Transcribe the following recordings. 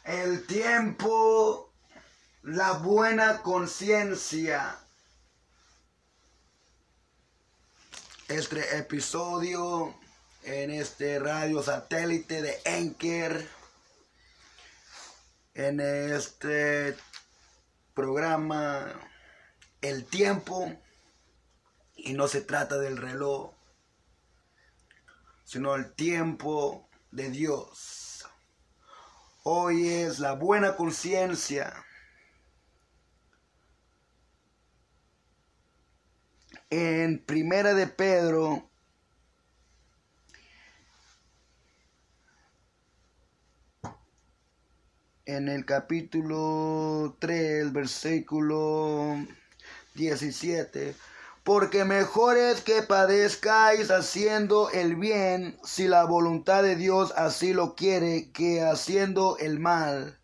El tiempo, la buena conciencia. Este episodio en este radio satélite de Anchor, en este programa El tiempo, y no se trata del reloj, sino el tiempo de Dios. Hoy es la buena conciencia. En Primera de Pedro, en el capítulo 3, versículo 17, porque mejor es que padezcáis haciendo el bien, si la voluntad de Dios así lo quiere, que haciendo el mal.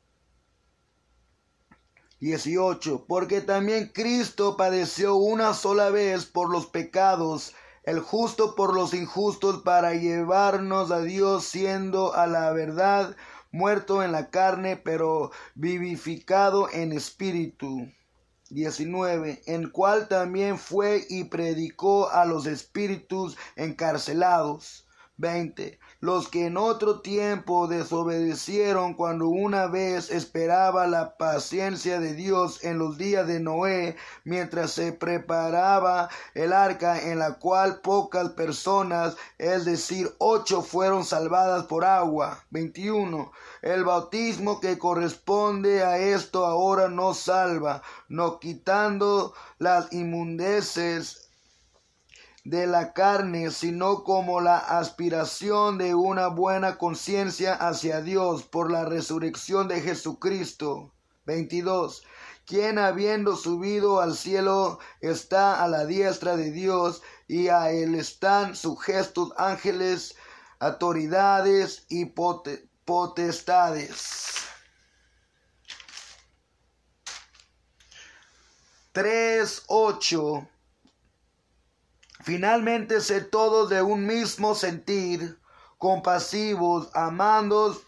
18. Porque también Cristo padeció una sola vez por los pecados, el justo por los injustos, para llevarnos a Dios, siendo a la verdad muerto en la carne, pero vivificado en espíritu. 19. En cual también fue y predicó a los espíritus encarcelados. 20. Los que en otro tiempo desobedecieron, cuando una vez esperaba la paciencia de Dios en los días de Noé, mientras se preparaba el arca, en la cual pocas personas, es decir, 8, fueron salvadas por agua. 21. El bautismo que corresponde a esto ahora no salva, no quitando las inmundeces de la carne, sino como la aspiración de una buena conciencia hacia Dios por la resurrección de Jesucristo. 22. Quien habiendo subido al cielo está a la diestra de Dios, y a él están sujetos ángeles, autoridades y potestades. 3:8. Finalmente, sed todos de un mismo sentir, compasivos, amándoos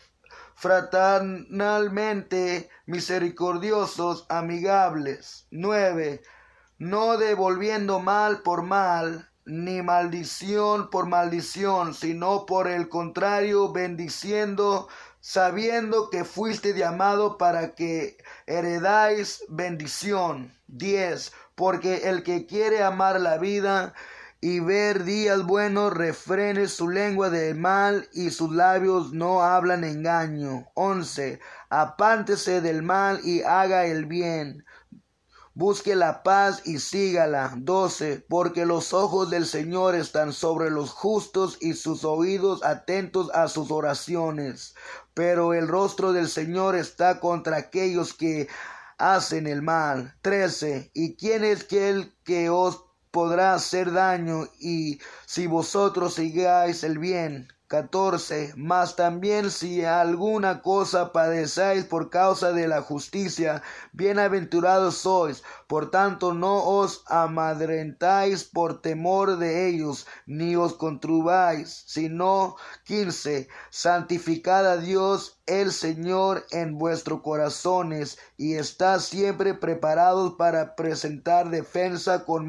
fraternalmente, misericordiosos, amigables. 9. No devolviendo mal por mal, ni maldición por maldición, sino por el contrario, bendiciendo, sabiendo que fuiste llamado para que heredáis bendición. 10. Porque el que quiere amar la vida y ver días buenos, refrene su lengua del mal, y sus labios no hablan engaño. 11. Apártese del mal y haga el bien. Busque la paz y sígala. 12. Porque los ojos del Señor están sobre los justos, y sus oídos atentos a sus oraciones. Pero el rostro del Señor está contra aquellos que hacen el mal. 13. ¿Y quién es aquel que os podrá hacer daño, y si vosotros sigáis el bien? 14. Mas también si alguna cosa padecéis por causa de la justicia, bienaventurados sois. Por tanto, no os amedrentáis por temor de ellos, ni os conturbáis, sino 15. Santificad a Dios el Señor en vuestros corazones, y estad siempre preparados para presentar defensa con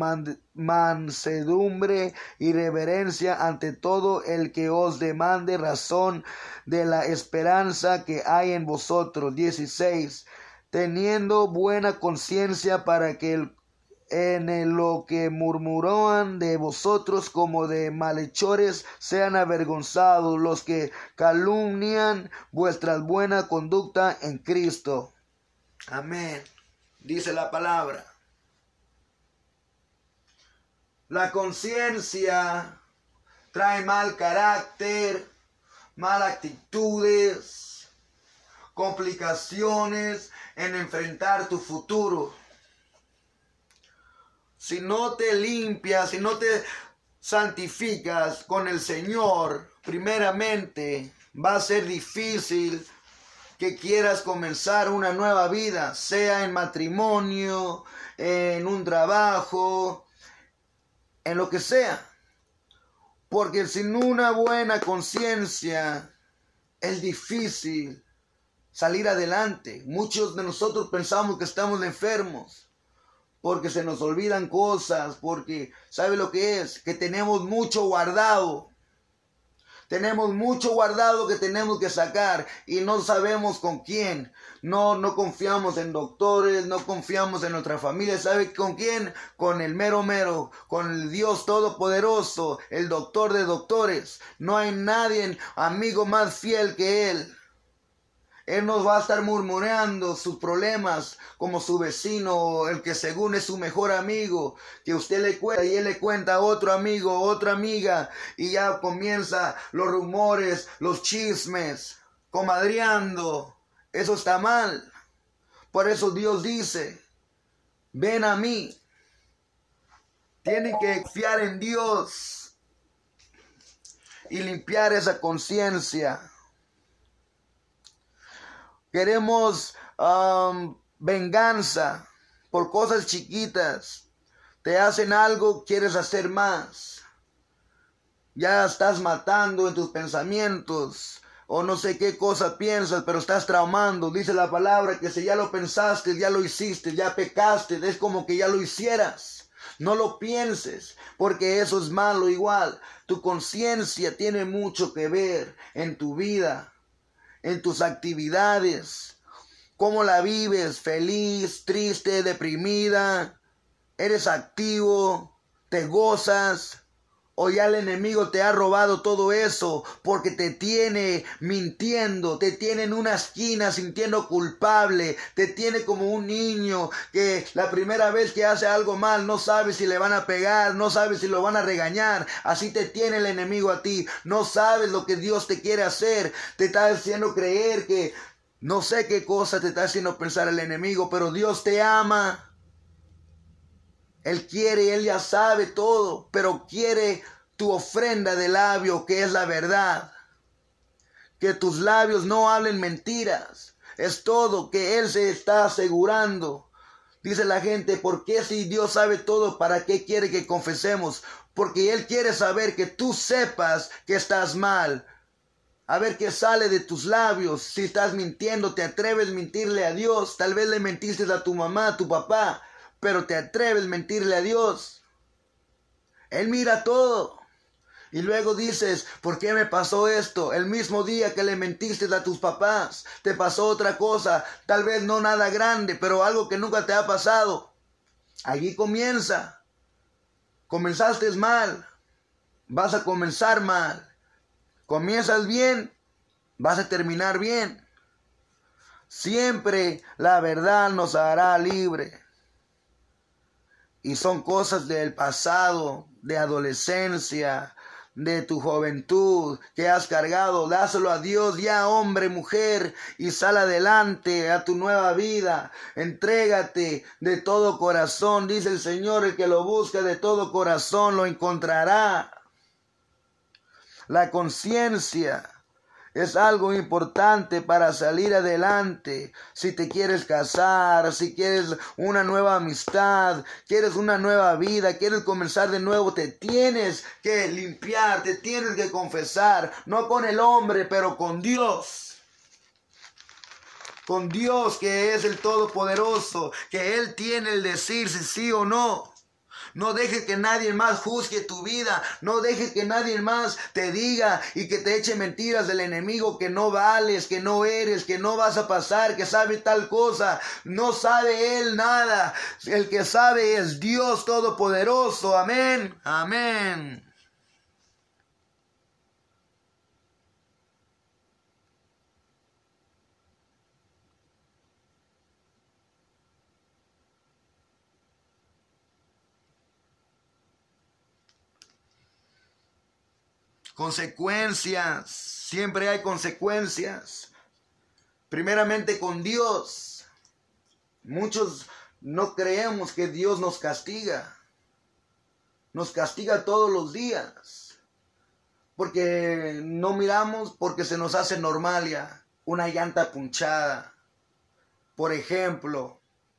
mansedumbre y reverencia ante todo el que os demande razón de la esperanza que hay en vosotros. 16. Teniendo buena conciencia, para que en lo que murmuran de vosotros como de malhechores sean avergonzados los que calumnian vuestra buena conducta en Cristo. Amén. Dice la palabra. La conciencia trae mal carácter, malas actitudes, complicaciones en enfrentar tu futuro. Si no te limpias, si no te santificas con el Señor, primeramente va a ser difícil que quieras comenzar una nueva vida, sea en matrimonio, en un trabajo, en lo que sea. Porque sin una buena conciencia es difícil salir adelante. Muchos de nosotros pensamos que estamos enfermos porque se nos olvidan cosas, porque ¿sabe lo que es? Que tenemos mucho guardado. Tenemos mucho guardado que tenemos que sacar y no sabemos con quién. No confiamos en doctores, no confiamos en nuestra familia. ¿Sabe con quién? Con el mero mero, con el Dios Todopoderoso, el doctor de doctores. No hay nadie, amigo más fiel que Él. Él nos va a estar murmurando sus problemas como su vecino, el que según es su mejor amigo, que usted le cuenta y él le cuenta a otro amigo, otra amiga, y ya comienza los rumores, los chismes, comadreando. Eso está mal. Por eso Dios dice, ven a mí. Tienen que confiar en Dios y limpiar esa conciencia. Queremos venganza por cosas chiquitas. Te hacen algo, quieres hacer más. Ya estás matando en tus pensamientos. O no sé qué cosa piensas, pero estás traumando. Dice la palabra que si ya lo pensaste, ya lo hiciste, ya pecaste. Es como que ya lo hicieras. No lo pienses, porque eso es malo igual. Tu conciencia tiene mucho que ver en tu vida, en tus actividades, cómo la vives, feliz, triste, deprimida, eres activo, te gozas, o ya el enemigo te ha robado todo eso porque te tiene mintiendo, te tiene en una esquina sintiendo culpable, te tiene como un niño que la primera vez que hace algo mal no sabe si le van a pegar, no sabe si lo van a regañar. Así te tiene el enemigo a ti, no sabes lo que Dios te quiere hacer, te está haciendo creer que no sé qué cosa te está haciendo pensar el enemigo, pero Dios te ama. Él quiere, Él ya sabe todo, pero quiere tu ofrenda de labio, que es la verdad. Que tus labios no hablen mentiras. Es todo que Él se está asegurando. Dice la gente, ¿por qué si Dios sabe todo, para qué quiere que confesemos? Porque Él quiere saber que tú sepas que estás mal. A ver qué sale de tus labios. Si estás mintiendo, te atreves a mentirle a Dios. Tal vez le mentiste a tu mamá, a tu papá, pero te atreves a mentirle a Dios. Él mira todo. Y luego dices, ¿por qué me pasó esto? El mismo día que le mentiste a tus papás, te pasó otra cosa. Tal vez no nada grande, pero algo que nunca te ha pasado. Allí comienza. Comenzaste mal. Vas a comenzar mal. Comienzas bien. Vas a terminar bien. Siempre la verdad nos hará libre. Y son cosas del pasado, de adolescencia, de tu juventud que has cargado. Dáselo a Dios ya, hombre, mujer, y sal adelante a tu nueva vida. Entrégate de todo corazón. Dice el Señor, el que lo busca de todo corazón lo encontrará. La conciencia es algo importante para salir adelante. Si te quieres casar, si quieres una nueva amistad, quieres una nueva vida, quieres comenzar de nuevo, te tienes que limpiar, te tienes que confesar, no con el hombre, pero con Dios. Con Dios, que es el Todopoderoso, que Él tiene el decir si sí o no. No dejes que nadie más juzgue tu vida. No dejes que nadie más te diga y que te eche mentiras del enemigo, que no vales, que no eres, que no vas a pasar, que sabe tal cosa. No sabe él nada. El que sabe es Dios Todopoderoso. Amén. Amén. Consecuencias. Siempre hay consecuencias. Primeramente con Dios. Muchos no creemos que Dios nos castiga. Nos castiga todos los días. Porque no miramos, porque se nos hace normal ya. Una llanta punchada. Por ejemplo,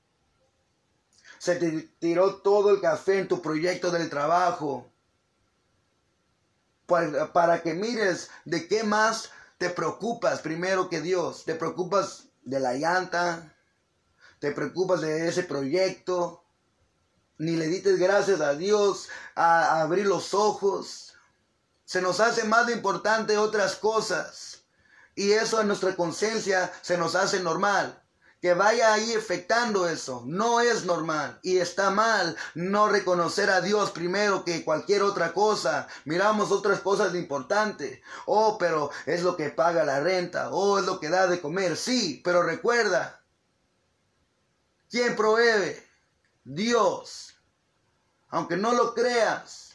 se te tiró todo el café en tu proyecto del trabajo. Para que mires de qué más te preocupas primero que Dios. Te preocupas de la llanta, te preocupas de ese proyecto, ni le dices gracias a Dios a abrir los ojos. Se nos hace más importante otras cosas y eso en nuestra conciencia se nos hace normal. Que vaya ahí afectando eso, no es normal y está mal no reconocer a Dios primero que cualquier otra cosa. Miramos otras cosas importantes. Oh, pero es lo que paga la renta, oh, es lo que da de comer. Sí, pero recuerda, ¿quién provee? Dios. Aunque no lo creas,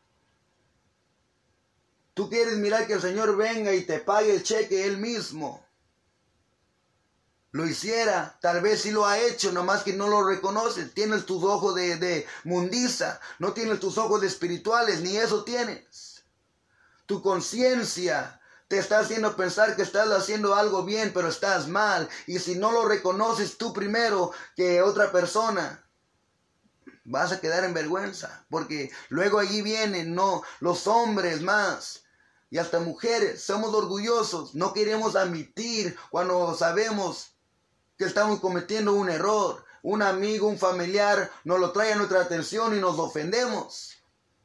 tú quieres mirar que el Señor venga y te pague el cheque Él mismo. Lo hiciera, tal vez sí lo ha hecho, nomás que no lo reconoces. Tienes tus ojos de mundiza, no tienes tus ojos de espirituales, ni eso tienes. Tu conciencia te está haciendo pensar que estás haciendo algo bien, pero estás mal. Y si no lo reconoces tú primero que otra persona, vas a quedar en vergüenza. Porque luego allí vienen, no, los hombres más. Y hasta mujeres, somos orgullosos. No queremos admitir cuando sabemos que estamos cometiendo un error. Un amigo, un familiar nos lo trae a nuestra atención y nos ofendemos.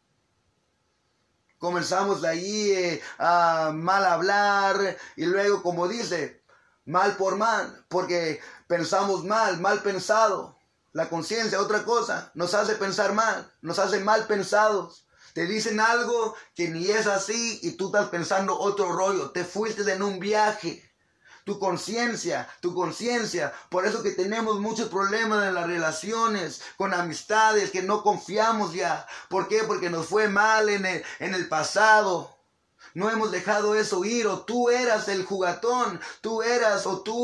Comenzamos de allí a mal hablar y luego, como dice, mal por mal, porque pensamos mal pensado. La conciencia, otra cosa, nos hace pensar mal, nos hace mal pensados. Te dicen algo que ni es así y tú estás pensando otro rollo. Te fuiste en un viaje. Tu conciencia. Por eso que tenemos muchos problemas en las relaciones, con amistades, que no confiamos ya. ¿Por qué? Porque nos fue mal en el pasado. No hemos dejado eso ir, o tú eras el jugatón, tú eras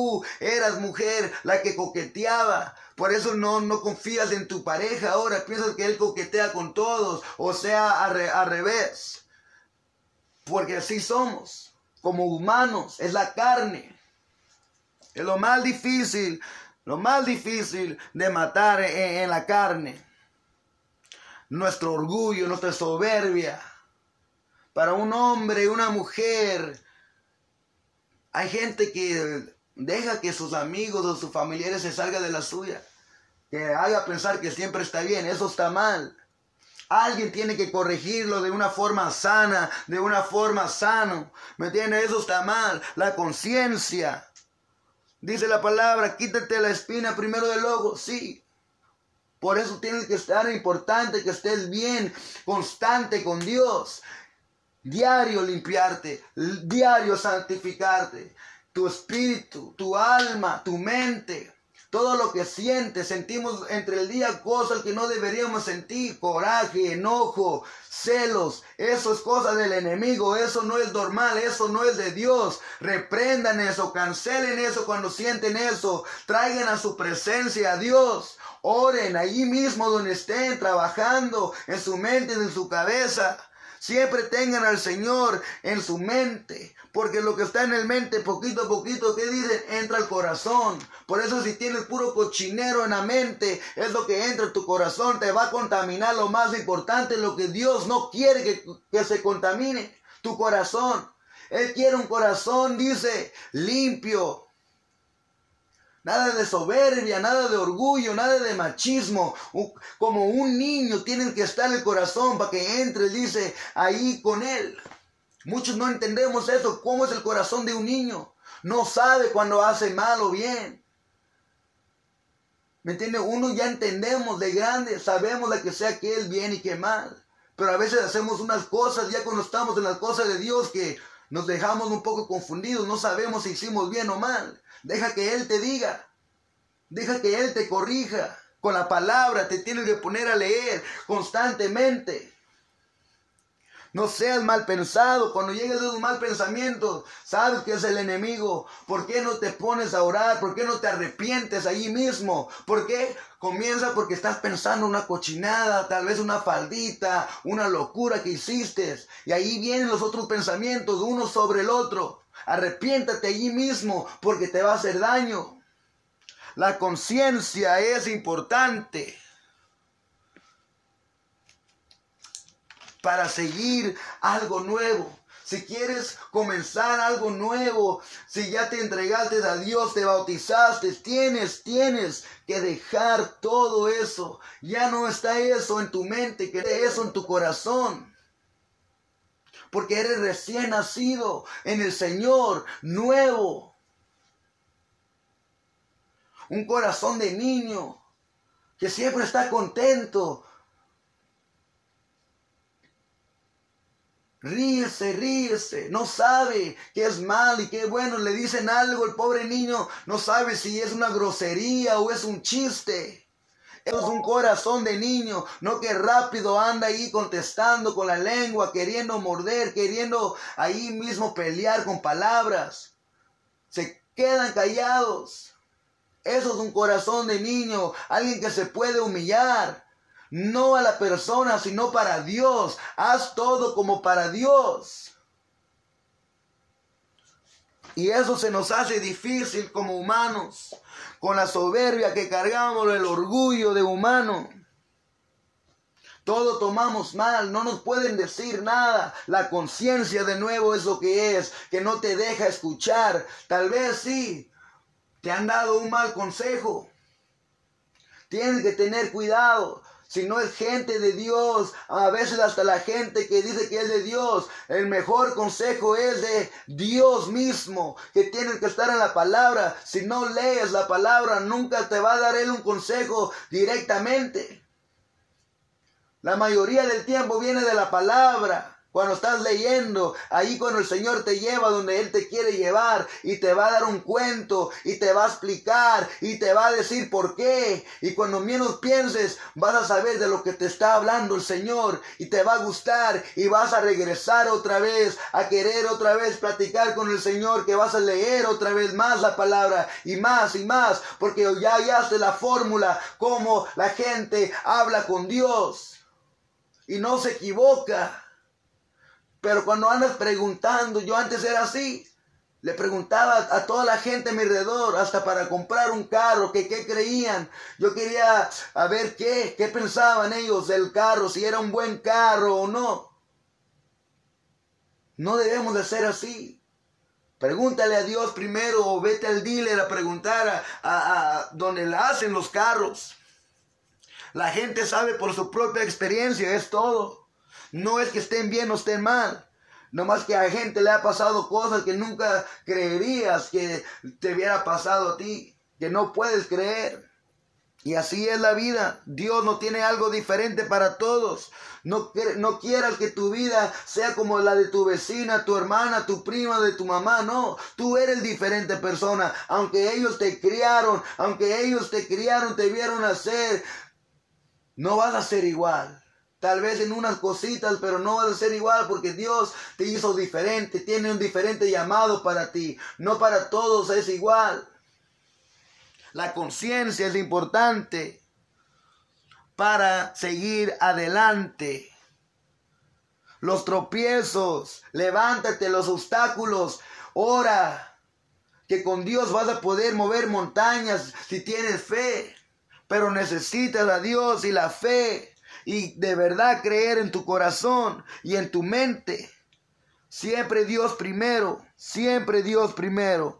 mujer la que coqueteaba. Por eso no confías en tu pareja ahora, piensas que él coquetea con todos, o sea, al revés. Porque así somos, como humanos, es la carne. Es lo más difícil de matar en la carne. Nuestro orgullo, nuestra soberbia. Para un hombre y una mujer, hay gente que deja que sus amigos o sus familiares se salgan de la suya. Que haga pensar que siempre está bien, eso está mal. Alguien tiene que corregirlo de una forma sana, de una forma sano. ¿Me entiendes? Eso está mal. La conciencia. Dice la palabra, quítate la espina primero del ojo. Sí. Por eso tienes que estar importante, que estés bien, constante con Dios. Diario limpiarte, diario santificarte. Tu espíritu, tu alma, tu mente. Todo lo que sientes, sentimos entre el día cosas que no deberíamos sentir, coraje, enojo, celos, eso es cosa del enemigo, eso no es normal, eso no es de Dios. Reprendan eso, cancelen eso cuando sienten eso, traigan a su presencia a Dios, oren allí mismo donde estén trabajando, en su mente, en su cabeza. Siempre tengan al Señor en su mente, porque lo que está en el mente, poquito a poquito, ¿qué dicen? Entra al corazón. Por eso si tienes puro cochinero en la mente, es lo que entra en tu corazón, te va a contaminar lo más importante, lo que Dios no quiere que se contamine, tu corazón. Él quiere un corazón, dice, limpio. Nada de soberbia, nada de orgullo, nada de machismo. Como un niño tienen que estar en el corazón para que entre, dice, ahí con él. Muchos no entendemos eso. ¿Cómo es el corazón de un niño? No sabe cuando hace mal o bien. ¿Me entiende? Uno ya entendemos de grande, sabemos la que sea que es bien y que mal. Pero a veces hacemos unas cosas ya cuando estamos en las cosas de Dios que nos dejamos un poco confundidos. No sabemos si hicimos bien o mal. Deja que Él te diga. Deja que Él te corrija. Con la palabra te tienes que poner a leer constantemente. No seas mal pensado. Cuando llegues a un mal pensamiento, sabes que es el enemigo. ¿Por qué no te pones a orar? ¿Por qué no te arrepientes allí mismo? ¿Por qué? Comienza porque estás pensando una cochinada, tal vez una faldita, una locura que hiciste. Y ahí vienen los otros pensamientos, uno sobre el otro. Arrepiéntate allí mismo porque te va a hacer daño. La conciencia es importante para seguir algo nuevo. Si quieres comenzar algo nuevo, si ya te entregaste a Dios, te bautizaste, tienes que dejar todo eso. Ya no está eso en tu mente, que eso en tu corazón. Porque eres recién nacido en el Señor, nuevo. Un corazón de niño que siempre está contento. Ríese, no sabe qué es mal y qué es bueno. Le dicen algo, el pobre niño no sabe si es una grosería o es un chiste. Eso es un corazón de niño, no que rápido anda ahí contestando con la lengua, queriendo morder, queriendo ahí mismo pelear con palabras. Se quedan callados. Eso es un corazón de niño, alguien que se puede humillar. No a la persona, sino para Dios. Haz todo como para Dios. Y eso se nos hace difícil como humanos. Con la soberbia que cargamos, el orgullo de humano. Todo tomamos mal, no nos pueden decir nada. La conciencia de nuevo es lo que es, que no te deja escuchar. Tal vez sí, te han dado un mal consejo. Tienes que tener cuidado. Si no es gente de Dios, a veces hasta la gente que dice que es de Dios, el mejor consejo es de Dios mismo, que tienes que estar en la palabra. Si no lees la palabra, nunca te va a dar Él un consejo directamente. La mayoría del tiempo viene de la palabra. Cuando estás leyendo, ahí cuando el Señor te lleva donde Él te quiere llevar y te va a dar un cuento y te va a explicar y te va a decir por qué. Y cuando menos pienses, vas a saber de lo que te está hablando el Señor y te va a gustar y vas a regresar otra vez, a querer otra vez platicar con el Señor, que vas a leer otra vez más la palabra y más, porque ya hallaste la fórmula, cómo la gente habla con Dios y no se equivoca. Pero cuando andas preguntando, yo antes era así, le preguntaba a toda la gente a mi alrededor, hasta para comprar un carro, que qué creían. Yo quería a ver qué pensaban ellos del carro, si era un buen carro o no. No debemos de ser así. Pregúntale a Dios primero o vete al dealer a preguntar a donde le hacen los carros. La gente sabe por su propia experiencia, es todo. No es que estén bien o estén mal. Nomás que a la gente le ha pasado cosas que nunca creerías que te hubiera pasado a ti. Que no puedes creer. Y así es la vida. Dios no tiene algo diferente para todos. No quieras que tu vida sea como la de tu vecina, tu hermana, tu prima, de tu mamá. No, tú eres diferente persona. Aunque ellos te criaron, te vieron nacer, no vas a ser igual. Tal vez en unas cositas, pero no vas a ser igual porque Dios te hizo diferente. Tiene un diferente llamado para ti. No para todos es igual. La conciencia es importante para seguir adelante. Los tropiezos, levántate, los obstáculos, ora. Que con Dios vas a poder mover montañas si tienes fe. Pero necesitas a Dios y la fe. Y de verdad creer en tu corazón y en tu mente. Siempre Dios primero. Siempre Dios primero.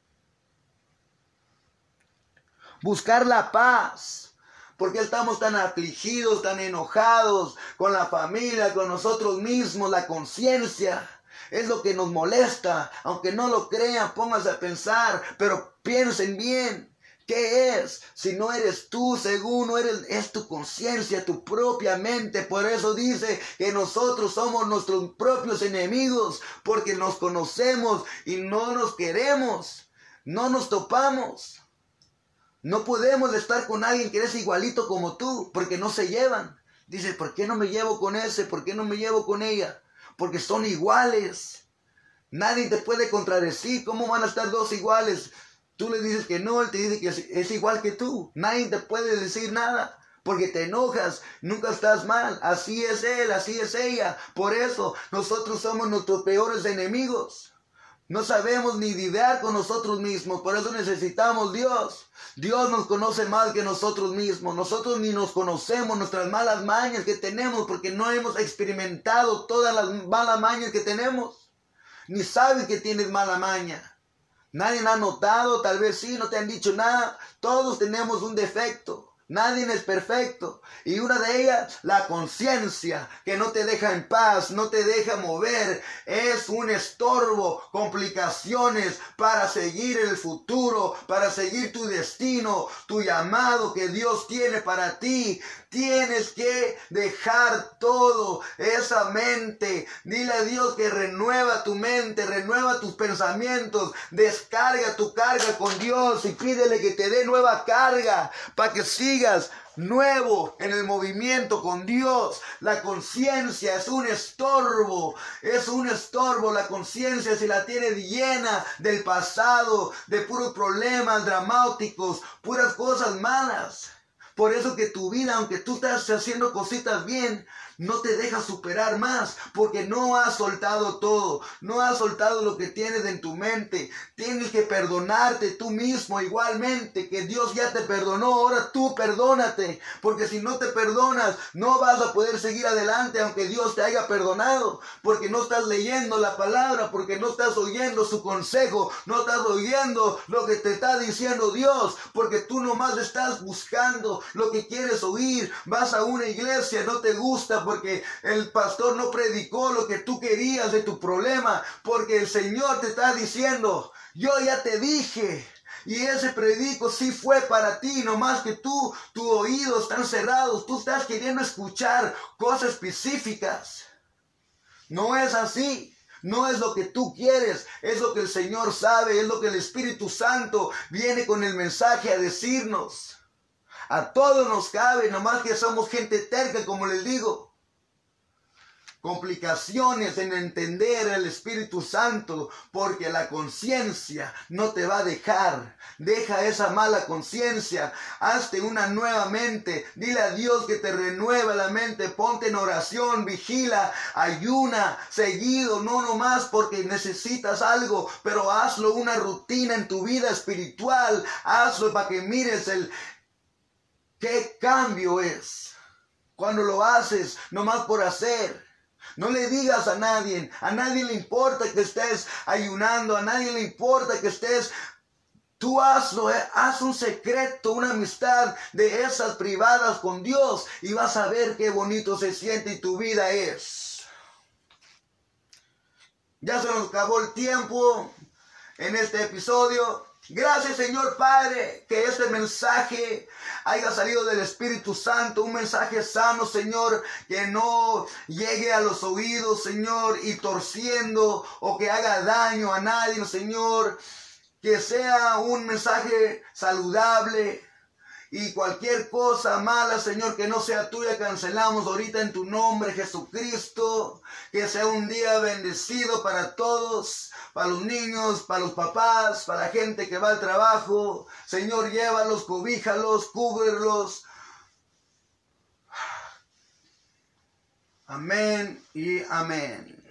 Buscar la paz. ¿Por qué estamos tan afligidos, tan enojados con la familia, con nosotros mismos? La conciencia es lo que nos molesta. Aunque no lo crean, pónganse a pensar. Pero piensen bien. ¿Qué es? Si no eres tú, según no eres, es tu conciencia, tu propia mente. Por eso dice que nosotros somos nuestros propios enemigos, porque nos conocemos y no nos queremos, no nos topamos. No podemos estar con alguien que es igualito como tú, porque no se llevan. Dices, ¿por qué no me llevo con ese? ¿Por qué no me llevo con ella? Porque son iguales. Nadie te puede contradecir. ¿Cómo van a estar dos iguales? Tú le dices que no, él te dice que es igual que tú. Nadie te puede decir nada porque te enojas, nunca estás mal. Así es él, así es ella. Por eso nosotros somos nuestros peores enemigos. No sabemos ni lidiar con nosotros mismos, por eso necesitamos Dios. Dios nos conoce más que nosotros mismos. Nosotros ni nos conocemos, nuestras malas mañas que tenemos, porque no hemos experimentado todas las malas mañas que tenemos. ni sabes que tienes mala maña. Nadie ha notado, tal vez sí, no te han dicho nada. Todos tenemos un defecto. Nadie es perfecto. Y una de ellas, la conciencia, que no te deja en paz, no te deja mover. Es un estorbo, complicaciones para seguir el futuro, para seguir tu destino, tu llamado que Dios tiene para ti. Tienes que dejar todo, esa mente. Dile a Dios que renueva tu mente, renueva tus pensamientos. Descarga tu carga con Dios y pídele que te dé nueva carga para que sigas nuevo en el movimiento con Dios. La conciencia es un estorbo, la conciencia si la tienes llena del pasado, de puros problemas dramáticos, puras cosas malas. Por eso que tu vida, aunque tú estás haciendo cositas bien, no te deja superar más, porque no has soltado todo, no has soltado lo que tienes en tu mente. Tienes que perdonarte tú mismo igualmente, que Dios ya te perdonó, ahora tú perdónate, porque si no te perdonas, no vas a poder seguir adelante aunque Dios te haya perdonado, porque no estás leyendo la palabra, porque no estás oyendo su consejo, no estás oyendo lo que te está diciendo Dios, porque tú nomás estás buscando lo que quieres oír. Vas a una iglesia, no te gusta porque el pastor no predicó lo que tú querías de tu problema, porque el Señor te está diciendo, yo ya te dije. Y ese predico sí fue para ti, nomás que tus oídos están cerrados, tú estás queriendo escuchar cosas específicas. No es así. No es lo que tú quieres, es lo que el Señor sabe, es lo que el Espíritu Santo viene con el mensaje a decirnos. A todos nos cabe, nomás que somos gente terca, como les digo. Complicaciones en entender al Espíritu Santo, porque la conciencia no te va a dejar. Deja esa mala conciencia, hazte una nueva mente, dile a Dios que te renueva la mente, ponte en oración, vigila, ayuna, seguido, no nomás porque necesitas algo, pero hazlo una rutina en tu vida espiritual, hazlo para que mires qué cambio es cuando lo haces nomás por hacer. No le digas a nadie le importa que estés ayunando, a nadie le importa que estés. Tú hazlo, haz un secreto, una amistad de esas privadas con Dios y vas a ver qué bonito se siente y tu vida es. Ya se nos acabó el tiempo en este episodio. Gracias, Señor Padre, que este mensaje haya salido del Espíritu Santo, un mensaje sano, Señor, que no llegue a los oídos, Señor, y torciendo o que haga daño a nadie, Señor, que sea un mensaje saludable. Y cualquier cosa mala, Señor, que no sea tuya, cancelamos ahorita en tu nombre, Jesucristo. Que sea un día bendecido para todos, para los niños, para los papás, para la gente que va al trabajo. Señor, llévalos, cobíjalos, cúbrelos. Amén y amén.